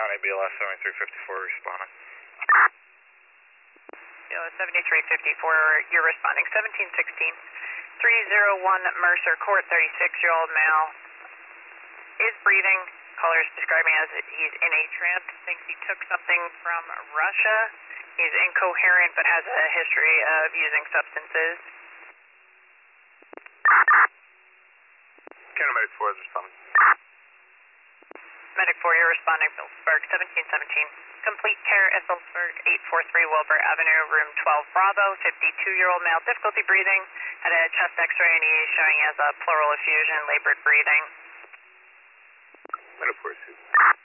County, BLS 7354 responding. BLS 7354, you're responding 1716. 301 Mercer Court, 36-year-old male is breathing. Caller is describing as he's in a trance, thinks he took something from Russia. He's incoherent but has a history of using substances. County Medic 4 is responding. Medic 4, you're responding, Phillipsburg, 1717. Complete care at Phillipsburg, 843 Wilbur Avenue, room 12 Bravo, 52-year-old male, difficulty breathing, had a chest x-ray and he's showing as a pleural effusion, labored breathing. Medic 4 is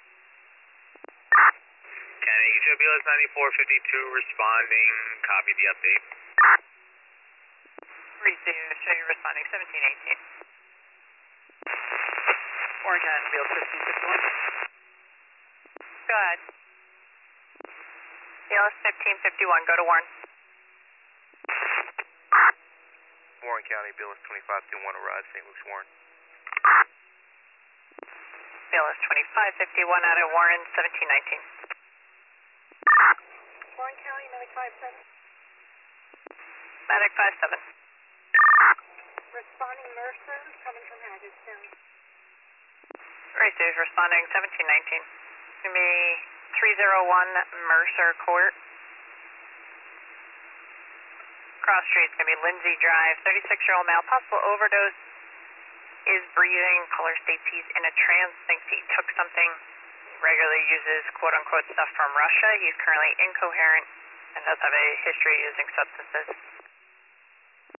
County, you show BLS 9452 responding, copy the update. Receive, show you're responding 1718. Warren County, BLS 1551. Go ahead. BLS 1551, go to Warren. Warren County, BLS 2521, arrive, St. Luke's Warren. BLS 2551 out of Warren, 1719. Warren County, Medic 57. Medic 57. Responding Mercer, coming from Hagerstown. Receive, responding 1719. It's going to be 301 Mercer Court. Cross street is going to be Lindsay Drive. 36-year-old male, possible overdose, is breathing. Caller states he's in a trance, thinks he took something. He regularly uses quote-unquote stuff from Russia. He's currently incoherent and does have a history using substances.